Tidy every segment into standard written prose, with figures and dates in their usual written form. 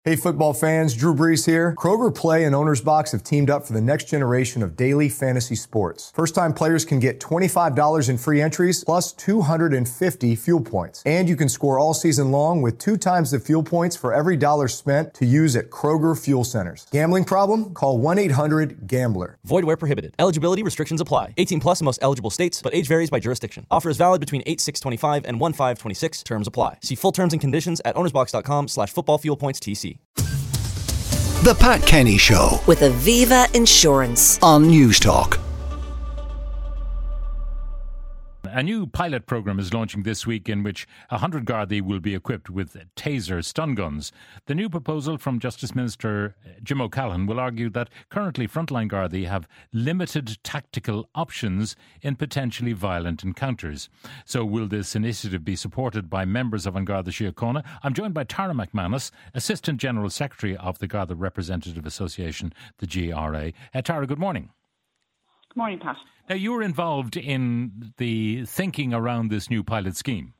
Hey football fans, Drew Brees here. Kroger Play and Owner's Box have teamed up for the next generation of daily fantasy sports. First-time players can get $25 in free entries plus 250 fuel points. And you can score all season long with 2 times the fuel points for every dollar spent to use at Kroger Fuel Centers. Gambling problem? Call 1-800-GAMBLER. Void where prohibited. Eligibility restrictions apply. 18 plus in most eligible states, but age varies by jurisdiction. Offer is valid between 8/6/25 and 1/5/26. Terms apply. See full terms and conditions at ownersbox.com/footballfuelpointstc. The Pat Kenny Show with Aviva Insurance on News Talk. A new pilot programme is launching this week in which 100 Gardaí will be equipped with taser stun guns. The new proposal from Justice Minister Jim O'Callaghan will argue that currently frontline Gardaí have limited tactical options in potentially violent encounters. So will this initiative be supported by members of An Garda Síochána? I'm joined by Tara McManus, Assistant General Secretary of the Garda Representative Association, the GRA. Tara, good morning. Good morning, Pat. Now, you were involved in the thinking around this new pilot scheme.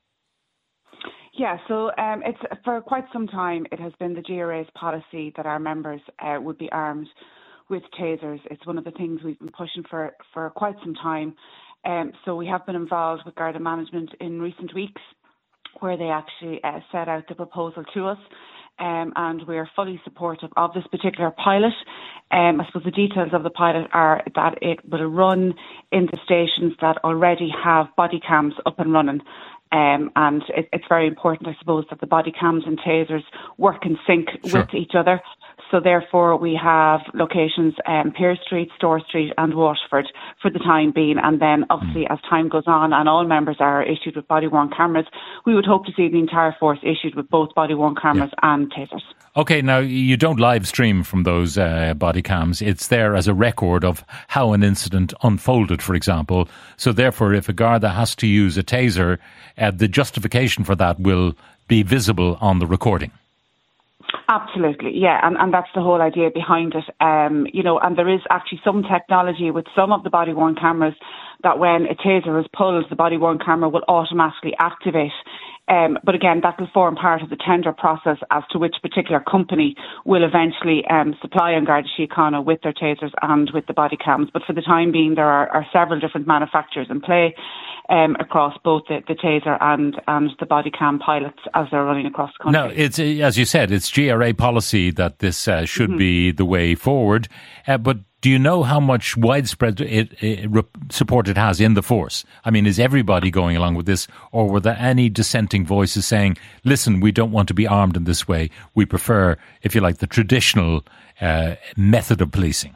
Yeah, so it's for quite some time it has been the GRA's policy that our members would be armed with tasers. It's one of the things we've been pushing for quite some time. So we have been involved with Garda management in recent weeks where they actually set out the proposal to us. And we are fully supportive of this particular pilot. I suppose the details of the pilot are that it will run in the stations that already have body cams up and running. And it's very important, I suppose, that the body cams and tasers work in sync with each other. So therefore we have locations, Pearse Street, Store Street and Waterford for the time being. And then obviously as time goes on and all members are issued with body-worn cameras, we would hope to see the entire force issued with both body-worn cameras and tasers. OK, now you don't live stream from those body cams. It's there as a record of how an incident unfolded, for example. So therefore, if a Garda has to use a taser, the justification for that will be visible on the recording. Absolutely, yeah, and that's the whole idea behind it. And there is actually some technology with some of the body-worn cameras that when a taser is pulled, the body-worn camera will automatically activate. But again, that will form part of the tender process as to which particular company will eventually supply An Garda Síochána with their tasers and with the body cams. But for the time being, there are several different manufacturers in play across both the taser and the body cam pilots as they're running across the country. Now, it's, as you said, it's GRA policy that this should be the way forward. But do you know how much widespread support it has in the force? I mean, is everybody going along with this, or were there any dissenting voices saying, listen, we don't want to be armed in this way. We prefer, if you like, the traditional method of policing?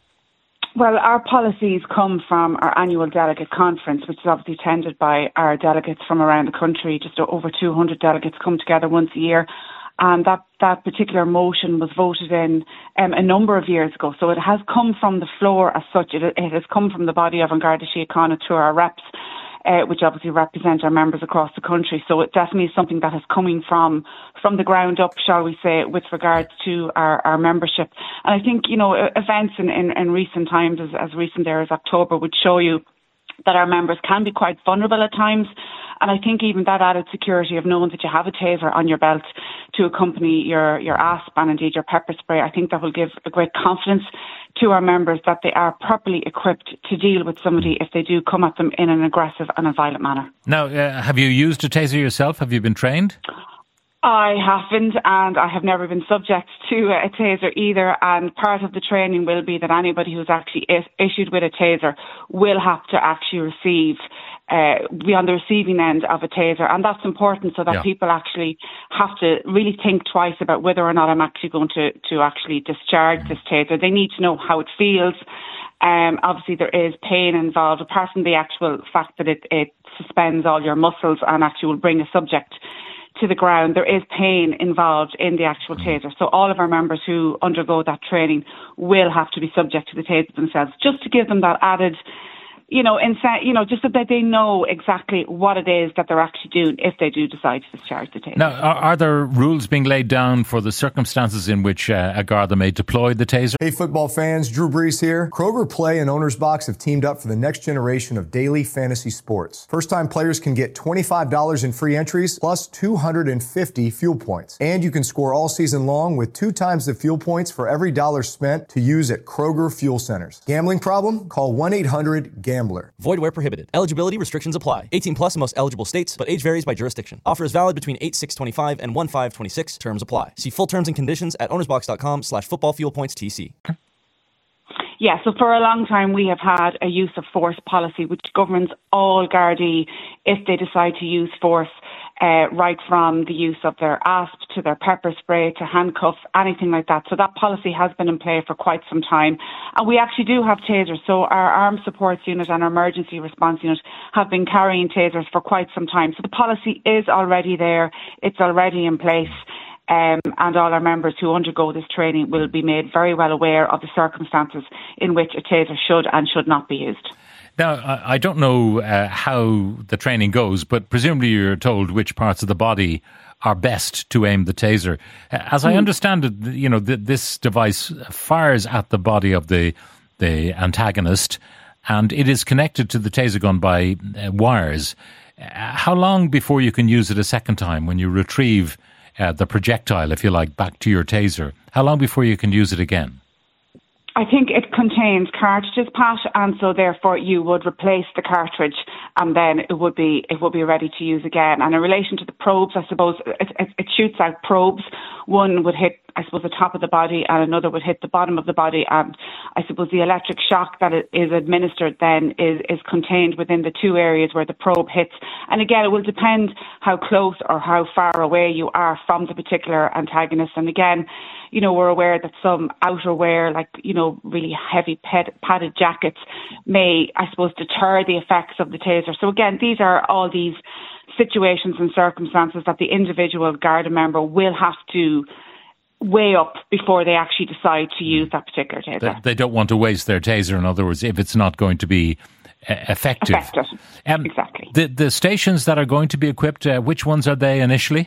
Well, our policies come from our annual delegate conference, which is obviously attended by our delegates from around the country. Just over 200 delegates come together once a year. And that particular motion was voted in a number of years ago. So it has come from the floor as such. It has come from the body of An Garda Síochána to our reps, which obviously represent our members across the country. So it definitely is something that is coming from the ground up, shall we say, with regards to our membership. And I think, events in recent times, as recent there as October, would show you that our members can be quite vulnerable at times. And I think even that added security of knowing that you have a taser on your belt to accompany your ASP and indeed your pepper spray, I think that will give a great confidence to our members that they are properly equipped to deal with somebody if they do come at them in an aggressive and a violent manner. Now, have you used a taser yourself? Have you been trained? I haven't, and I have never been subject to a taser either. And part of the training will be that anybody who's actually issued with a taser will have to actually be on the receiving end of a taser. And that's important so that people actually have to really think twice about whether or not I'm actually going to actually discharge this taser. They need to know how it feels. Obviously, there is pain involved, apart from the actual fact that it suspends all your muscles and actually will bring a subject to the ground. There is pain involved in the actual taser. So all of our members who undergo that training will have to be subject to the taser themselves, just to give them that added just so that they know exactly what it is that they're actually doing if they do decide to discharge the taser. Now, are there rules being laid down for the circumstances in which a Garda may deploy the taser? Hey, football fans, Drew Brees here. Kroger Play and Owner's Box have teamed up for the next generation of daily fantasy sports. First-time players can get $25 in free entries plus 250 fuel points. And you can score all season long with 2 times the fuel points for every dollar spent to use at Kroger fuel centers. Gambling problem? Call 1-800-GAMBLER. Void where prohibited. Eligibility restrictions apply. 18 plus in most eligible states, but age varies by jurisdiction. Offer is valid between 8/6/25 and 1/5/26. Terms apply. See full terms and conditions at ownersbox.com/footballfuelpointstc. Yeah, so for a long time we have had a use of force policy which governs all Gardaí if they decide to use force, right from the use of their ASP to their pepper spray to handcuffs, anything like that. So that policy has been in play for quite some time. And we actually do have tasers. So our Armed Supports Unit and our Emergency Response Unit have been carrying tasers for quite some time. So the policy is already there. It's already in place. And all our members who undergo this training will be made very well aware of the circumstances in which a taser should and should not be used. Now, I don't know how the training goes, but presumably you're told which parts of the body are best to aim the taser. As I understand it, this device fires at the body of the antagonist, and it is connected to the taser gun by wires. How long before you can use it a second time when you retrieve the projectile, if you like, back to your taser? How long before you can use it again? I think it contains cartridges, Pat, and so therefore you would replace the cartridge and then it would be ready to use again. And in relation to the probes, I suppose it shoots out probes. One would hit, I suppose, the top of the body and another would hit the bottom of the body. And I suppose the electric shock that is administered then is contained within the 2 areas where the probe hits. And again, it will depend how close or how far away you are from the particular antagonist. And again, we're aware that some outerwear, like, really heavy padded jackets may, I suppose, deter the effects of the taser. So again, these are all these situations and circumstances that the individual Garda member will have to weigh up before they actually decide to use that particular taser. They don't want to waste their taser, in other words, if it's not going to be effective. Exactly. The stations that are going to be equipped, which ones are they initially?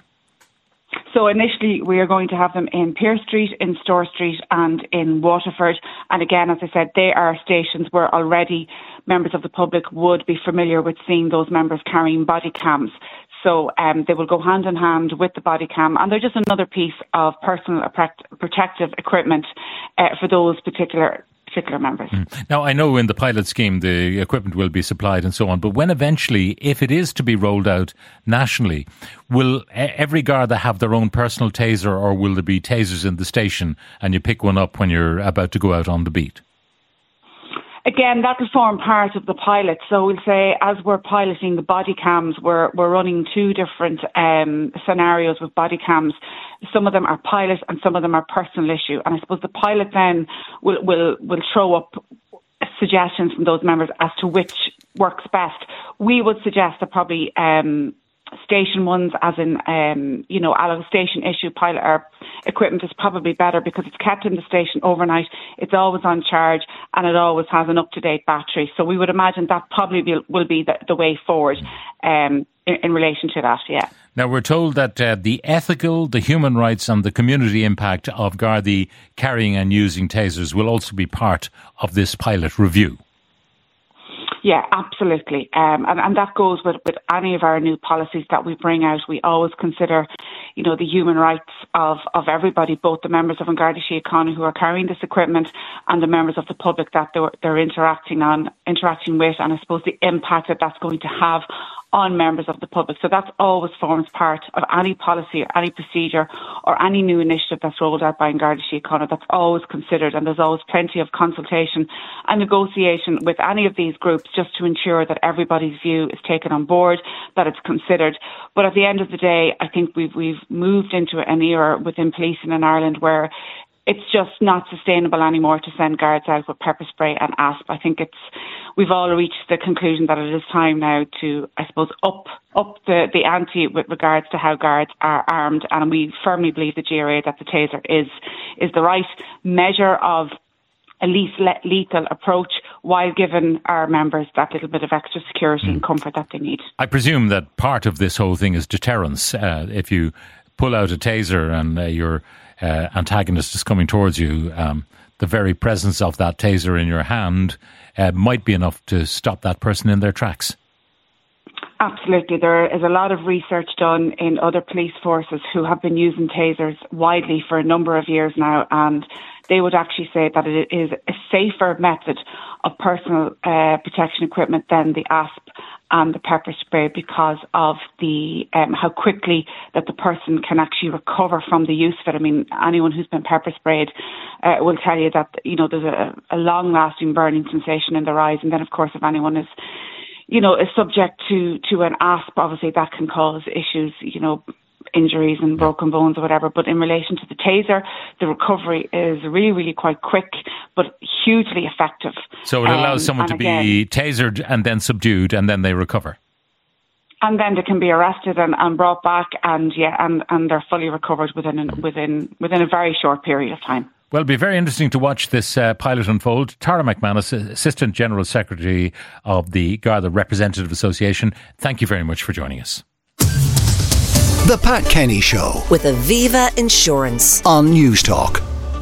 So initially we are going to have them in Pearse Street, in Store Street and in Waterford. And again, as I said, they are stations where already members of the public would be familiar with seeing those members carrying body cams. So they will go hand in hand with the body cam, and they're just another piece of personal protective equipment for those particular members. Now, I know in the pilot scheme the equipment will be supplied and so on, but when eventually, if it is to be rolled out nationally, will every Garda have their own personal taser, or will there be tasers in the station and you pick one up when you're about to go out on the beat? Again, that will form part of the pilot. So we'll say, as we're piloting the body cams, we're running 2 different scenarios with body cams. Some of them are pilot and some of them are personal issue. And I suppose the pilot then will throw up suggestions from those members as to which works best. We would suggest that probably station ones, as in, out of station issue pilot or equipment is probably better because it's kept in the station overnight. It's always on charge and it always has an up-to-date battery. So we would imagine that probably will be the way forward in relation to that, yeah. Now, we're told that the ethical, the human rights and the community impact of Gardaí carrying and using tasers will also be part of this pilot review. Yeah, absolutely. And that goes with any of our new policies that we bring out. We always consider, the human rights of everybody, both the members of An Garda Síochána who are carrying this equipment and the members of the public that they're interacting with, and I suppose the impact that that's going to have on members of the public. So that always forms part of any policy or any procedure or any new initiative that's rolled out by An Garda Síochána. That's always considered, and there's always plenty of consultation and negotiation with any of these groups just to ensure that everybody's view is taken on board, that it's considered. But at the end of the day, I think we've moved into an era within policing in Ireland where it's just not sustainable anymore to send guards out with pepper spray and ASP. I think we've all reached the conclusion that it is time now to, I suppose, up the ante with regards to how guards are armed. And we firmly believe, the GRA, that the taser is the right measure of a least lethal approach while giving our members that little bit of extra security and comfort that they need. I presume that part of this whole thing is deterrence. If you pull out a taser and your antagonist is coming towards you, the very presence of that taser in your hand might be enough to stop that person in their tracks. Absolutely. There is a lot of research done in other police forces who have been using tasers widely for a number of years now, and they would actually say that it is a safer method of personal protection equipment than the ASP and the pepper spray because of the how quickly that the person can actually recover from the use of it. I mean, anyone who's been pepper sprayed will tell you that, you know, there's a long-lasting burning sensation in their eyes, and then, of course, if anyone is subject to an ASP, obviously that can cause issues, you know, injuries and broken bones or whatever. But in relation to the taser, the recovery is really, really quite quick, but hugely effective. So it allows someone to be tasered and then subdued, and then they recover. And then they can be arrested and brought back, and they're fully recovered within a very short period of time. Well, it'll be very interesting to watch this pilot unfold. Tara McManus, Assistant General Secretary of the Garda Representative Association, thank you very much for joining us. The Pat Kenny Show with Aviva Insurance on News Talk.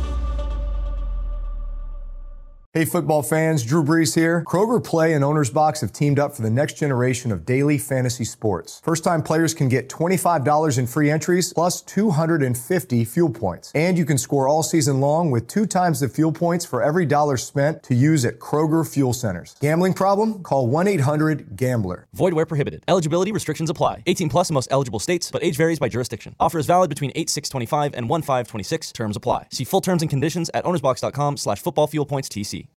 Hey football fans, Drew Brees here. Kroger Play and Owner's Box have teamed up for the next generation of daily fantasy sports. First-time players can get $25 in free entries plus 250 fuel points. And you can score all season long with 2 times the fuel points for every dollar spent to use at Kroger fuel centers. Gambling problem? Call 1-800-GAMBLER. Void where prohibited. Eligibility restrictions apply. 18 plus in most eligible states, but age varies by jurisdiction. Offer is valid between 8/6/25 and 1/5/26. Terms apply. See full terms and conditions at ownersbox.com/footballfuelpointstc.